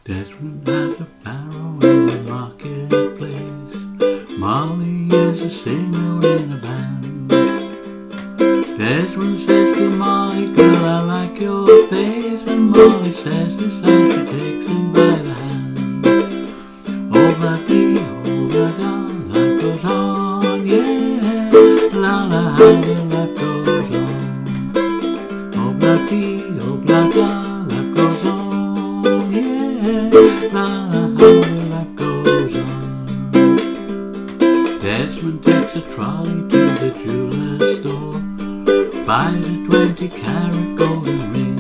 Desmond has a barrow in the marketplace. Molly is a singer in a band. Desmond says to Molly, girl, I like your face. And Molly says this as she takes him by the hand. Oh, bloody, oh, bloody, life goes on, yeah. La, la, how the life goes on. Oh, bloody, life goes on, yeah. La, la, how the life goes on. Desmond takes a trolley to the jeweler's store, buys a 20-carat golden ring,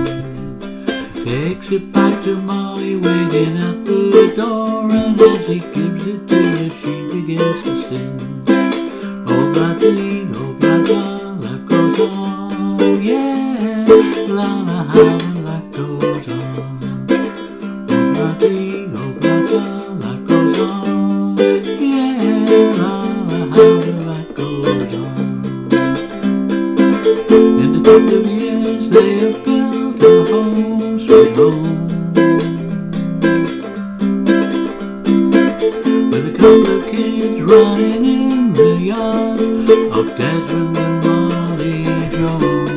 takes it back to Molly waiting at the door, and as he gives it to her she begins to sing. Oh bloody, life goes on, yeah. La la, how the life goes on. Oh bloody, life goes on, yeah. La la, how the life goes on. In a couple of years they have built a home, sweet home, with a couple of kids running in the yard of Desmond and Molly Jones.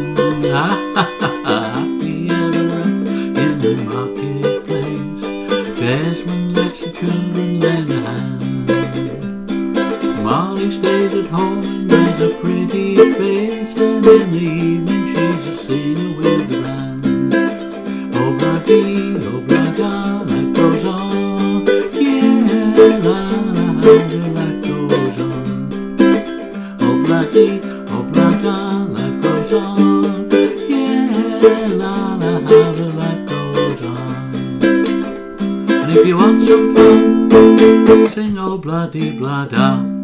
Happy ever in the marketplace. Desmond lets the children lend a hand. Molly stays at home and has a pretty face, and in the evening she's a singer with the band. Oh bloody, life goes on, yeah. La la, how the life goes on. Oh bloody, life goes on, yeah. La la, how the life goes on. And if you want some fun, sing oh bloody,